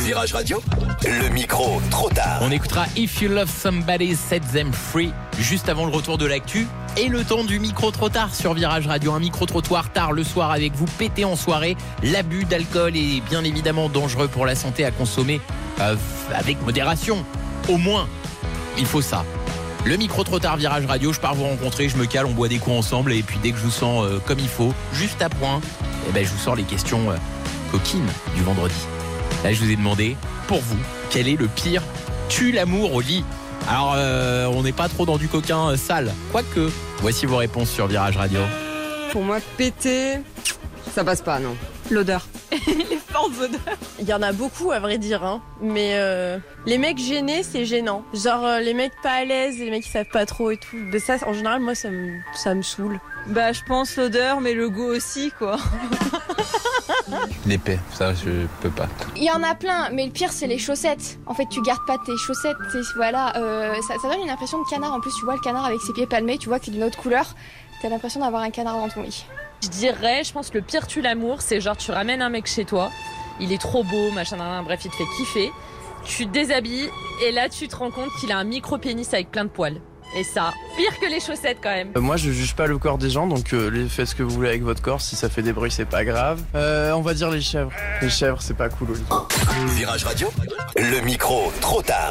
Virage Radio, le micro trop tard. On écoutera If You Love Somebody, Set Them Free, juste avant le retour de l'actu. Et le temps du micro trop tard sur Virage Radio. Un micro-trottoir tard le soir avec vous, pété en soirée. L'abus d'alcool est bien évidemment dangereux pour la santé, à consommer avec modération. Au moins, il faut ça. Le micro trop tard Virage Radio, je pars vous rencontrer, je me cale, on boit des coups ensemble. Et puis dès que je vous sens comme il faut, juste à point, je vous sors les questions coquines du vendredi. Là, je vous ai demandé, pour vous, quel est le pire tue l'amour au lit? Alors, on n'est pas trop dans du coquin sale. Quoique, voici vos réponses sur Virage Radio. Pour moi, péter, ça passe pas, non. L'odeur. Les fortes odeurs. Il y en a beaucoup, à vrai dire, hein. Mais les mecs gênés, c'est gênant. Genre, les mecs pas à l'aise, les mecs qui savent pas trop et tout. Mais ça, en général, moi, ça me saoule. Bah, je pense l'odeur, mais le goût aussi, quoi. L'épée, ça je peux pas. Il y en a plein, mais le pire c'est les chaussettes. En fait, tu gardes pas tes chaussettes, voilà, ça donne une impression de canard. En plus, tu vois le canard avec ses pieds palmés, tu vois qu'il est d'une autre couleur. T'as l'impression d'avoir un canard dans ton lit. Je pense que le pire tue l'amour, c'est genre tu ramènes un mec chez toi, il est trop beau, machin, bref, il te fait kiffer. Tu te déshabilles et là tu te rends compte qu'il a un micro-pénis avec plein de poils. Et ça, pire que les chaussettes quand même. Moi je juge pas le corps des gens, donc faites ce que vous voulez avec votre corps, si ça fait des bruits c'est pas grave. On va dire les chèvres. Les chèvres c'est pas cool au lit. Virage Radio, le micro trop tard.